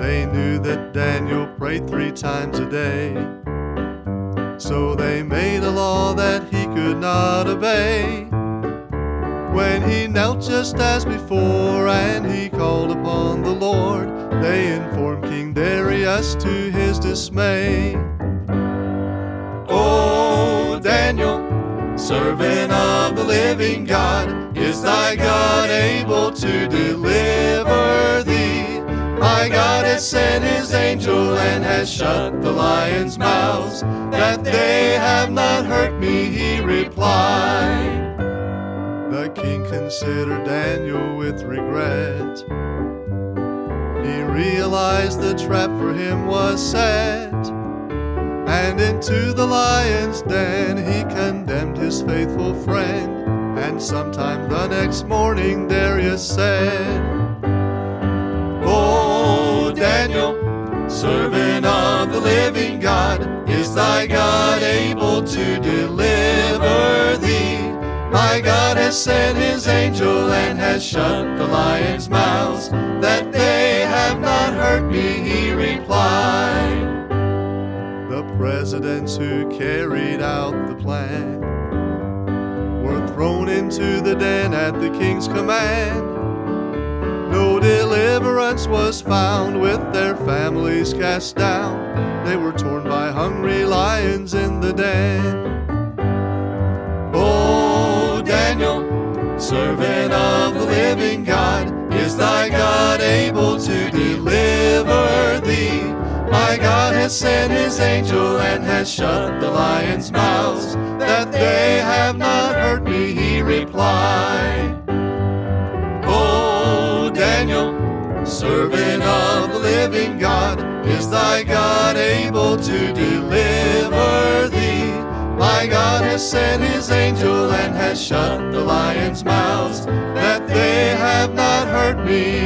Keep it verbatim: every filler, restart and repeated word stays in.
They knew that Daniel prayed three times a day, so they made a law that he could not obey. When he knelt just as before and he called upon the Lord, they informed King Darius to his dismay. "O Daniel, servant of the living God, is thy God able to deliver thee? My God has sent his angel and has shut the lions' mouths, that they have not hurt me," he replied. The king considered Daniel with regret. He realized the trap for him was set, and into the lion's den he condemned his faithful friend. And sometime the next morning Darius said, "O Daniel, servant of the living God, is thy God able to deliver thee? My God has sent his angel and has shut the lions' mouths, that they have not hurt me," he replied. The presidents who carried out the plan were thrown into the den at the king's command. No deliverance was found, with their families cast down. They were torn by hungry lions in the den. "O Daniel, servant of the living God, is thy God able to deliver thee? My God has sent his angel and has shut the lions' mouths, that they have not hurt me," he replied. "O Daniel, servant of the living God, is thy God able to deliver thee? My God has sent his angel and has shut the lions' mouths, that they have not hurt me,"